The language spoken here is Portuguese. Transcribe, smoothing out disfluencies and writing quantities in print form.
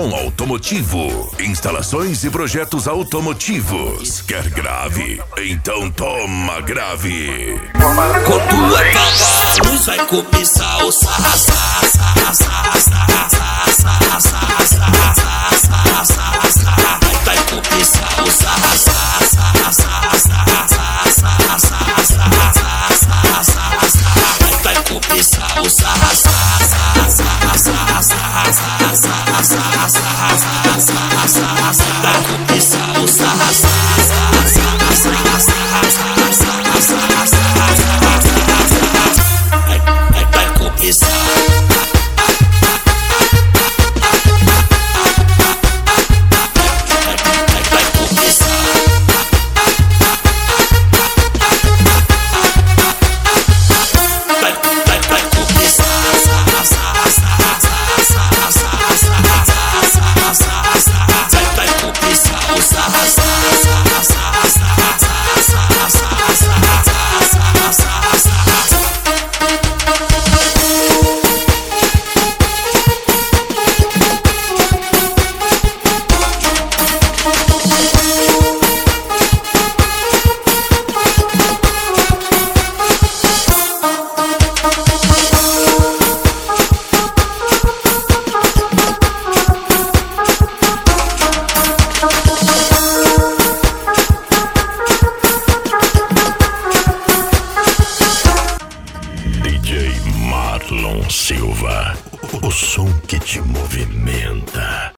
som automotivo, instalações e projetos automotivos. Quer grave? Então toma grave. Quando apagar a luz vai começar o vai começar o vai começar o DJ Marlon Silva, o som que te movimenta.